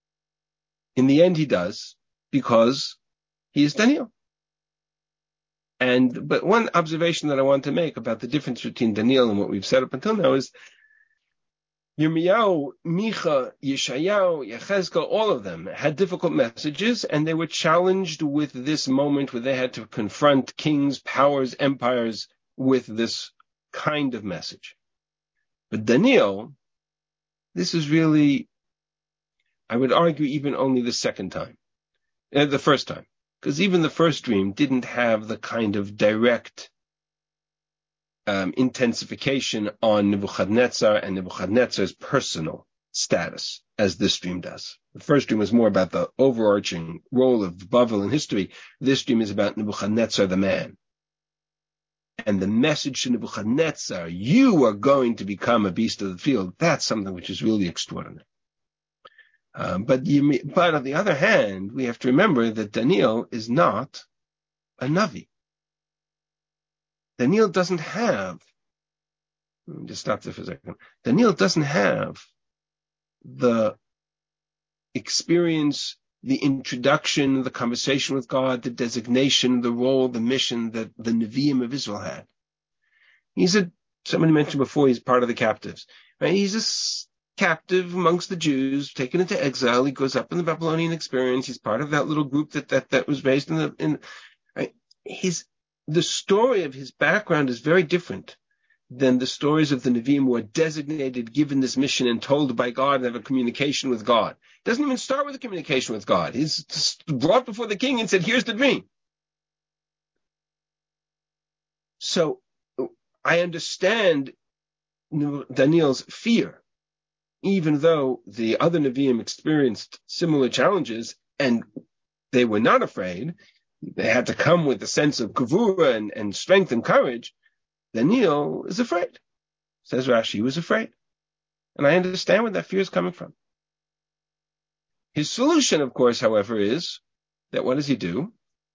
In the end, he does, because he is Daniel. And, but one observation that I want to make about the difference between Daniel and what we've said up until now is Yirmiyahu, Micha, Yeshayahu, Yechezkel, all of them had difficult messages, and they were challenged with this moment where they had to confront kings, powers, empires with this kind of message. But Daniel, this is really, I would argue, even only the second time, uh, the first time, because even the first dream didn't have the kind of direct um, intensification on Nebuchadnezzar and Nebuchadnezzar's personal status as this dream does. The first dream was more about the overarching role of Bavel in history. This dream is about Nebuchadnezzar the man. And the message to Nebuchadnezzar, you are going to become a beast of the field, that's something which is really extraordinary. Um, but, you, but on the other hand, we have to remember that Daniel is not a Navi. Daniel doesn't have, let me just stop there for a second. Daniel doesn't have the experience, the introduction, the conversation with God, the designation, the role, the mission that the Nevi'im of Israel had. He's a, somebody mentioned before, he's part of the captives, right? He's a captive amongst the Jews, taken into exile. He goes up in the Babylonian experience. He's part of that little group that, that, that was raised in the, in, right? His, the story of his background is very different than the stories of the Nevi'im who are designated, given this mission and told by God and have a communication with God. It doesn't even start with a communication with God. He's just brought before the king and said, here's the dream. So I understand Daniel's fear, even though the other Nevi'im experienced similar challenges and they were not afraid. They had to come with a sense of kavura and, and strength and courage. Daniel is afraid. Says Rashi, he was afraid. And I understand where that fear is coming from. His solution, of course, however, is that what does he do?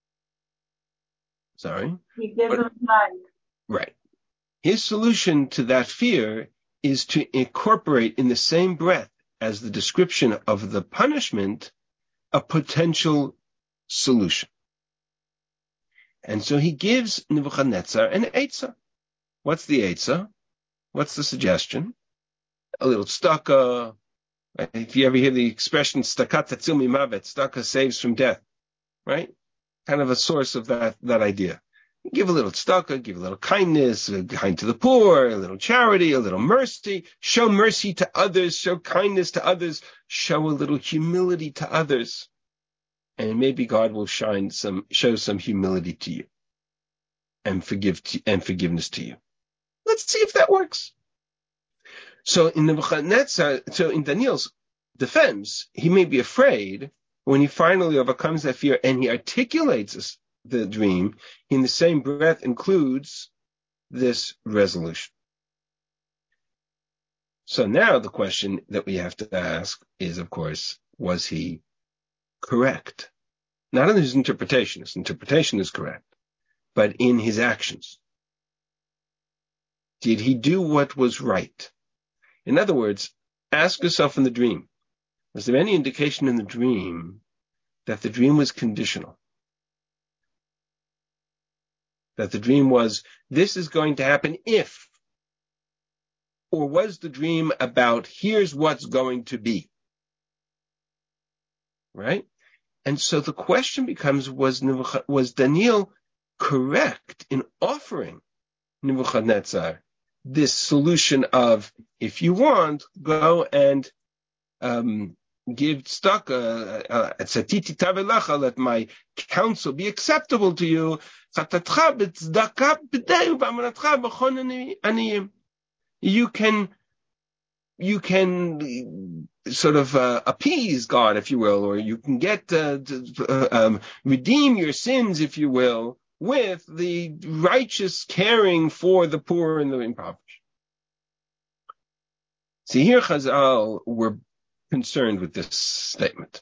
Sorry? He gives him light. Right. His solution to that fear is to incorporate in the same breath as the description of the punishment a potential solution. And so he gives Nebuchadnezzar an eitzah. What's the eitzah? What's the suggestion? A little tzedakah. If you ever hear the expression tzedakah tatzil mimavet, tzedakah saves from death, right? Kind of a source of that, that idea. Give a little tzedakah, give a little kindness, kind to the poor, a little charity, a little mercy, show mercy to others, show kindness to others, show a little humility to others. And maybe God will shine some, show some humility to you and forgive to, and forgiveness to you. Let's see if that works. So in Nebuchadnezzar, so in Daniel's defense, he may be afraid. When he finally overcomes that fear and he articulates the dream, he in the same breath includes this resolution. So now the question that we have to ask is, of course, was he correct? Not in his interpretation. His interpretation is correct, but in his actions. Did he do what was right? In other words, ask yourself in the dream, was there any indication in the dream that the dream was conditional? That the dream was, this is going to happen if, or was the dream about, here's what's going to be? Right? And so the question becomes, was, was Daniel correct in offering Nebuchadnezzar this solution of, if you want, go and um, give tzedakah, uh, let my counsel be acceptable to you. You can, you can sort of uh, appease God, if you will, or you can get, uh, uh, um, redeem your sins, if you will, with the righteous caring for the poor and the impoverished. See, here Chazal were concerned with this statement.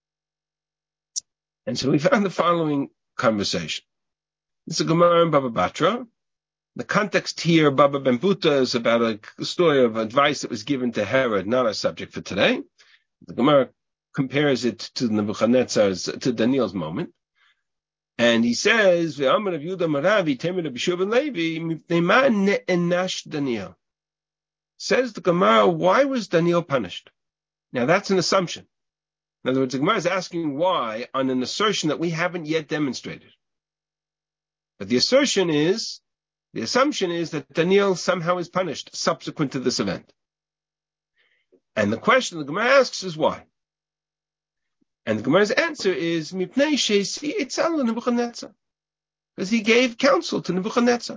And so we found the following conversation. This is a Gemara in Baba Batra. The context here, Baba Ben Buta, is about a story of advice that was given to Herod, not our subject for today. The Gemara compares it to Nebuchadnezzar's, to Daniel's moment. And he says, "Ve'amar of Yehuda Maravi Temer of Yishuv and Levi Mipnei ne'enash Daniel." Says the Gemara, why was Daniel punished? Now that's an assumption. In other words, the Gemara is asking why on an assertion that we haven't yet demonstrated. But the assertion is, the assumption is that Daniel somehow is punished subsequent to this event. And the question the Gemara asks is why? And the Gemara's answer is, Mipnei she'si itzal Nebuchadnezzar. Because he gave counsel to Nebuchadnezzar.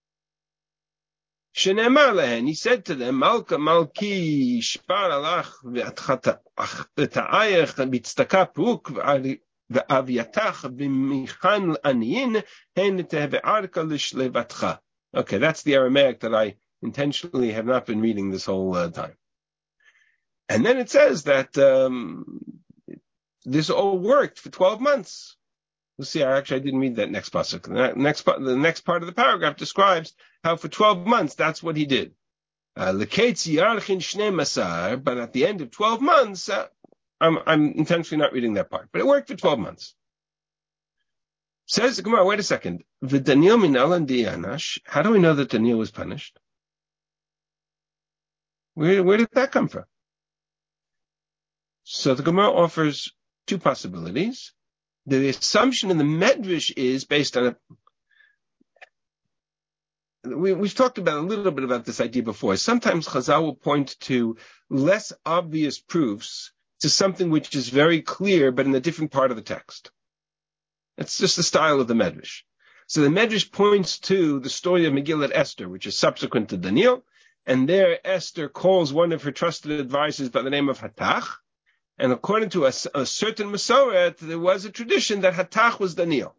Shenemar lehen, he said to them, Malka Malki shpar alach v'ata'ayach b'tztaka pruk v'avyatach b'michan l'aniyin hen teheve'arka l'shlevatcha. Okay, that's the Aramaic that I intentionally have not been reading this whole uh, time. And then it says that um, this all worked for twelve months. We'll see, I actually I didn't read that next pasuk. The next, the next part of the paragraph describes how for twelve months, that's what he did. Uh, but at the end of twelve months, uh, I'm, I'm intentionally not reading that part, but it worked for twelve months. Says the Gemara, wait a second. Daniel minalan dianash. How do we know that Daniel was punished? Where, where did that come from? So the Gemara offers two possibilities. The assumption in the Medrash is based on a We, we've talked about a little bit about this idea before. Sometimes Chazal will point to less obvious proofs to something which is very clear, but in a different part of the text. It's just the style of the Medrash. So the Medrash points to the story of Megillat Esther, which is subsequent to Daniel, and there Esther calls one of her trusted advisors by the name of Hatach, and according to a, a certain Masoret, there was a tradition that Hatach was Daniel.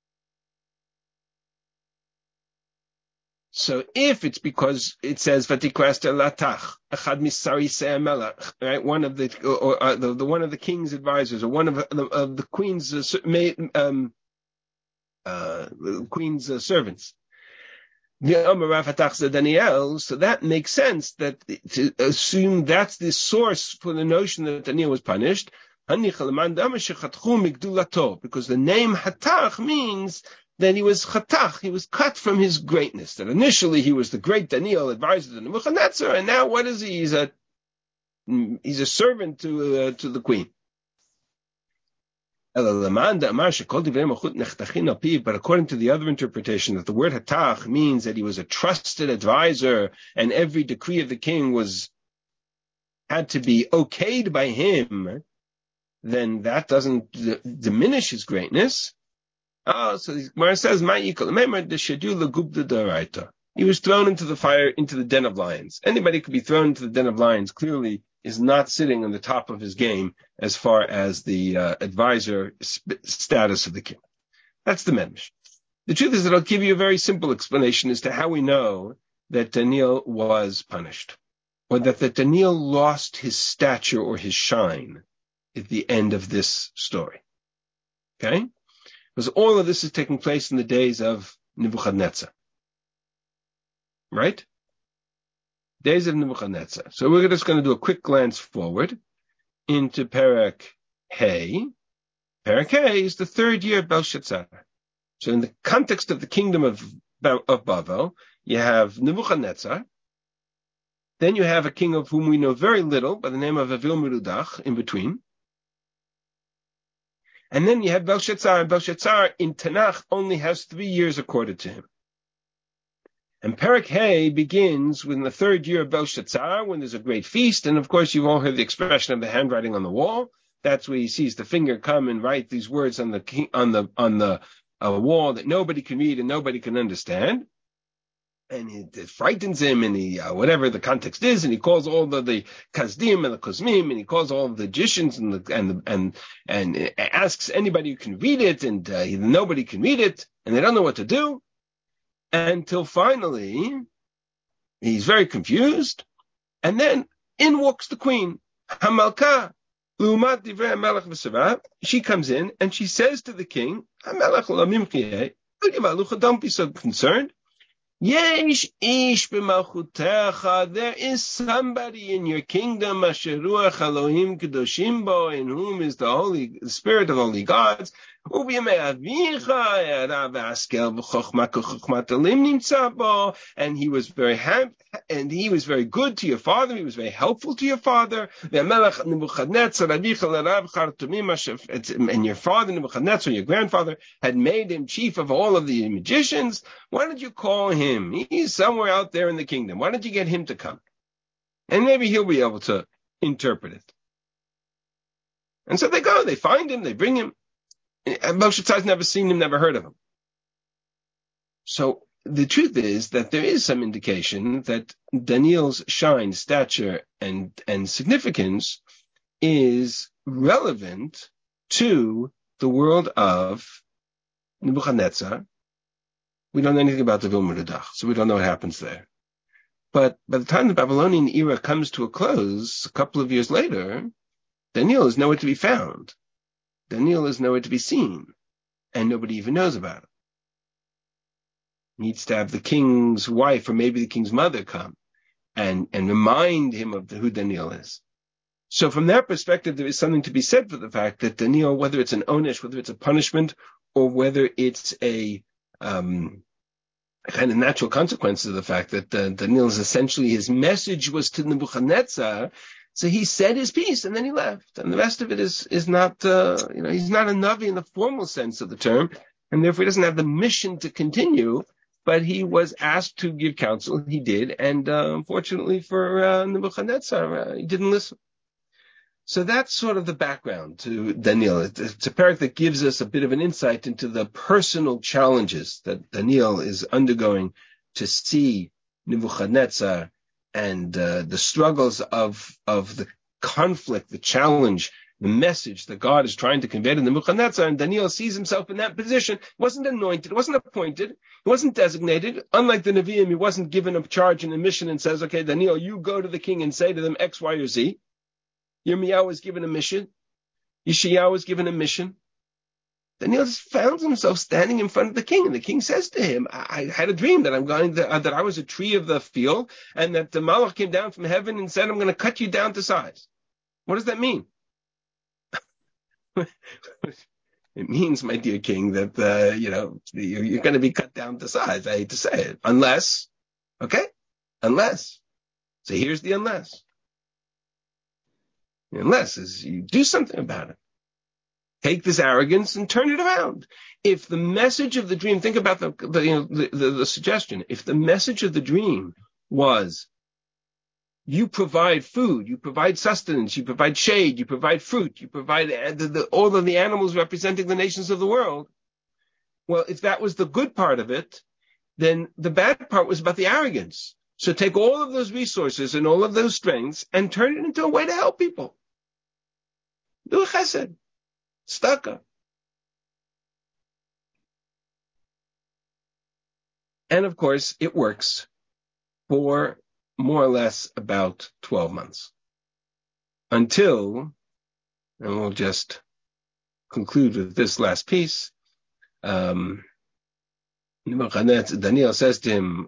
So if it's because it says Vatikra Esther Latach, Echad Misari Se'amelach, right, one of the or, or the, the one of the king's advisors, or one of the, of the queen's uh, um, uh, queen's uh, servants, Daniel. So that makes sense that to assume that's the source for the notion that Daniel was punished, because the name Hatach means that he was chatach, he was cut from his greatness. That initially he was the great Daniel, advisor to Nebuchadnezzar, and now what is he? He's a he's a servant to uh, to the queen. But according to the other interpretation, that the word hatach means that he was a trusted advisor, and every decree of the king was had to be okayed by him, then that doesn't d- diminish his greatness. Oh, so the Gemara says, he was thrown into the fire, into the den of lions. Anybody could be thrown into the den of lions, clearly is not sitting on the top of his game as far as the uh, advisor sp- status of the king. That's the Medrash. The truth is that I'll give you a very simple explanation as to how we know that Daniel was punished, or that, that Daniel lost his stature or his shine at the end of this story. Okay? Because all of this is taking place in the days of Nebuchadnezzar. Right? Days of Nebuchadnezzar. So we're just going to do a quick glance forward into Perek Hay. Perek Hay is the third year of Belshazzar. So in the context of the kingdom of, of Bavel, you have Nebuchadnezzar. Then you have a king of whom we know very little by the name of Avil Merudach in between. And then you have Belshazzar, and Belshazzar in Tanakh only has three years accorded to him. And Perek Hay begins in the third year of Belshazzar, when there's a great feast, and of course you've all heard the expression of the handwriting on the wall. That's where he sees the finger come and write these words on the on the on the uh, wall that nobody can read and nobody can understand. And it, it frightens him, and he, uh, whatever the context is, and he calls all the, the Kazdim and the Kozmim, and he calls all the magicians and the, and, the, and, and asks anybody who can read it, and uh, nobody can read it, and they don't know what to do. Until finally, he's very confused, and then in walks the queen, Hamalka, Umat Divrei HaMelech V'Savah. She comes in, and she says to the king, Hamelech L'Amim Chiyeh, don't be so concerned. Yesh ish b'malchutecha, there is somebody in your kingdom, asher ruach Elohim kedoshim bo, in whom is the holy the spirit of holy gods. And he was very happy, and he was very good to your father. He was very helpful to your father. And your father, Nebuchadnezzar, your grandfather, had made him chief of all of the magicians. Why don't you call him? He's somewhere out there in the kingdom. Why don't you get him to come? And maybe he'll be able to interpret it. And so they go, they find him, they bring him. And Moshe Tzad's never seen him, never heard of him. So the truth is that there is some indication that Daniel's shine, stature, and, and significance is relevant to the world of Nebuchadnezzar. We don't know anything about the Vilmudadach, so we don't know what happens there. But by the time the Babylonian era comes to a close, a couple of years later, Daniel is nowhere to be found. Daniel is nowhere to be seen, and nobody even knows about it. Needs to have the king's wife or maybe the king's mother come and, and remind him of who Daniel is. So from that perspective, there is something to be said for the fact that Daniel, whether it's an onish, whether it's a punishment, or whether it's a um, kind of natural consequence of the fact that uh, Daniel is essentially, his message was to Nebuchadnezzar. So he said his piece and then he left. And the rest of it is, is not, uh, you know, he's not a Navi in the formal sense of the term. And therefore he doesn't have the mission to continue, but he was asked to give counsel. He did. And, uh, unfortunately for, uh, Nebuchadnezzar, uh, he didn't listen. So that's sort of the background to Daniel. It's a parak that gives us a bit of an insight into the personal challenges that Daniel is undergoing to see Nebuchadnezzar and uh, the struggles of of the conflict, the challenge, the message that God is trying to convey to Nebuchadnezzar. And Daniel sees himself in that position. He wasn't anointed, he wasn't appointed, he wasn't designated. Unlike the Nevi'im, he wasn't given a charge and a mission and says, okay, Daniel, you go to the king and say to them X, Y, or Z. Yirmiyahu was given a mission. Yeshayahu was given a mission. Daniel found himself standing in front of the king, and the king says to him, I, I had a dream that I'm going to, uh, that I was a tree of the field, and that the Malach came down from heaven and said, I'm going to cut you down to size. What does that mean? It means, my dear king, that, uh, you know, you're, you're going to be cut down to size. I hate to say it. Unless, okay? Unless. So here's the unless. The unless is you do something about it. Take this arrogance and turn it around. If the message of the dream, think about the, the, you know, the, the, the suggestion. If the message of the dream was, you provide food, you provide sustenance, you provide shade, you provide fruit, you provide the, the, all of the animals representing the nations of the world. Well, if that was the good part of it, then the bad part was about the arrogance. So take all of those resources and all of those strengths and turn it into a way to help people. Do a chesed. Staka. And of course, it works for more or less about twelve months. Until, and we'll just conclude with this last piece, um, Daniel says to him,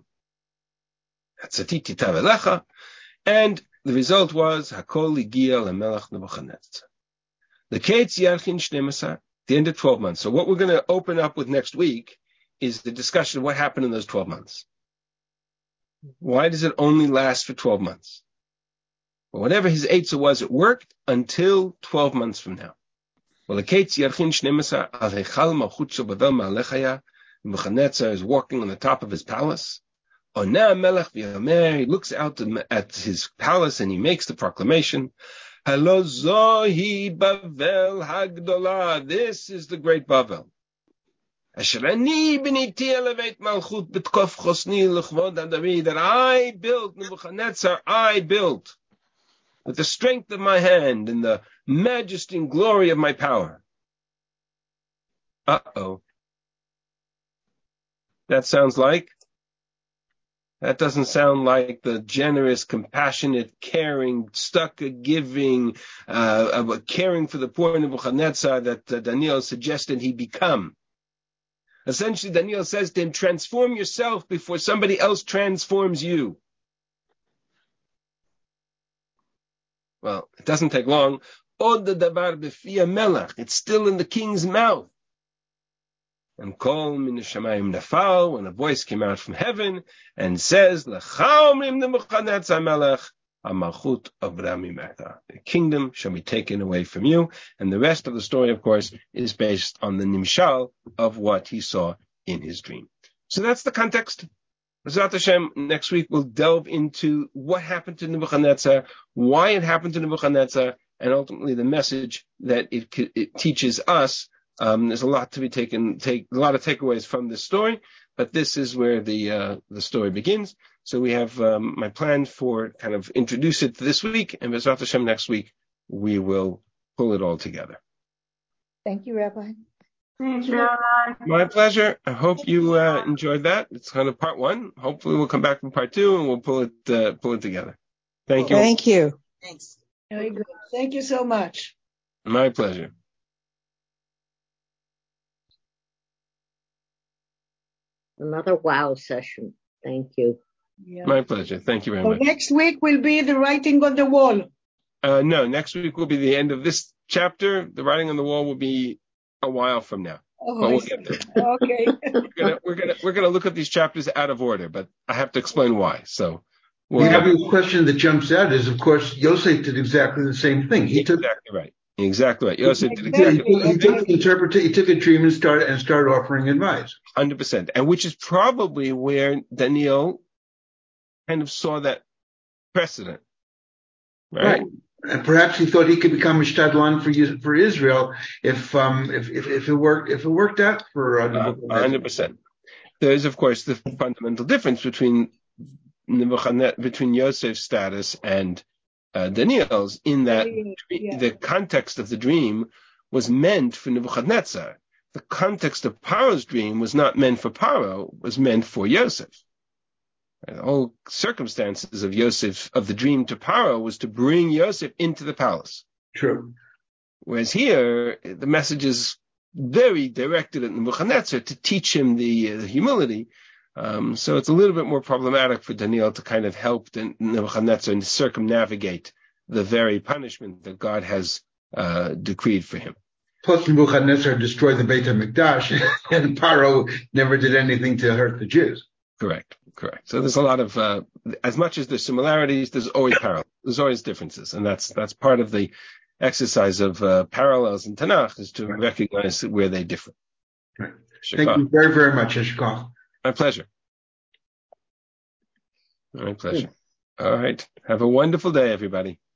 and the result was, Hakol Igia LeMelech Nebuchadnezzar. The Kates Yarchin Shnemasar, the end of twelve months. So what we're going to open up with next week is the discussion of what happened in those twelve months. Why does it only last for twelve months? Well, whatever his eitzah was, it worked until twelve months from now. Well, the Kates Yarchin Shnemasar, Al Heichal Malchut Bavel Ma'alechaya, Nebuchadnezzar is walking on the top of his palace. Ona Melech V'Yomer, he looks out at his palace and he makes the proclamation, Halo Zohi Bavel Hagdolah. This is the great Bavel. Asher ani b'niti elevet malchut b'tkof chosni l'chvod hadavi, that I built, Nebuchadnezzar, I built with the strength of my hand and the majesty and glory of my power. Uh-oh. That sounds like That doesn't sound like the generous, compassionate, caring, stucca giving, uh, caring for the poor Nebuchadnezzar that uh, Daniel suggested he become. Essentially, Daniel says to him, transform yourself before somebody else transforms you. Well, it doesn't take long. Od davar b'fi melech. It's still in the king's mouth. And kol min shamayim nafal, when a voice came out from heaven and says, L'cha omrim Nebuchadnezzar melech, HaMalchut Avra Mimeka. The kingdom shall be taken away from you. And the rest of the story, of course, is based on the nimshal of what he saw in his dream. So that's the context. B'ezrat Hashem, next week we'll delve into what happened to Nebuchadnezzar, why it happened to Nebuchadnezzar, and ultimately the message that it, it teaches us. Um, there's a lot to be taken, take a lot of takeaways from this story, but this is where the uh, the story begins. So we have um, my plan for kind of introduce it this week, and B'ezrat Hashem next week we will pull it all together. Thank you, Rabbi. Thanks, Rabbi. My pleasure. I hope you uh, enjoyed that. It's kind of part one. Hopefully we'll come back for part two and we'll pull it uh, pull it together. Thank you. Thank you. Thanks. Very good. Thank you so much. My pleasure. Another wow session. Thank you. Yeah. My pleasure. Thank you very so much. Next week will be the writing on the wall. Uh, no, next week will be the end of this chapter. The writing on the wall will be a while from now. Oh, but we'll get there. Okay. we're gonna we're gonna we're gonna look at these chapters out of order, but I have to explain why. So we'll the obvious question that jumps out is, of course, Yosef did exactly the same thing. He exactly took right. Exactly right. Yosef did exactly. He, he, he took the interpret. He took a dream and started and started offering advice. Hundred percent, and which is probably where Daniel kind of saw that precedent, right? right. And perhaps he thought he could become a shtadlan for for Israel if um if if, if it worked if it worked out for hundred uh, percent. There is, of course, the fundamental difference between between Yosef's status and uh, Daniel's, in that yeah. the context of the dream was meant for Nebuchadnezzar. The context of Paro's dream was not meant for Paro; was meant for Yosef. The whole circumstances of Yosef, of the dream to Paro, was to bring Yosef into the palace. True. Whereas here, the message is very directed at Nebuchadnezzar to teach him the, uh, the humility. Um, so it's a little bit more problematic for Daniel to kind of help Nebuchadnezzar and circumnavigate the very punishment that God has uh, decreed for him. Plus, Nebuchadnezzar destroyed the Beit HaMikdash, and Paro never did anything to hurt the Jews. Correct. Correct. So there's a lot of, uh, as much as there's similarities, there's always parallels. There's always differences. And that's, that's part of the exercise of uh, parallels in Tanakh, is to right. recognize where they differ. Right. Thank you very, very much, Shikov. My pleasure. My pleasure. All right. Have a wonderful day, everybody.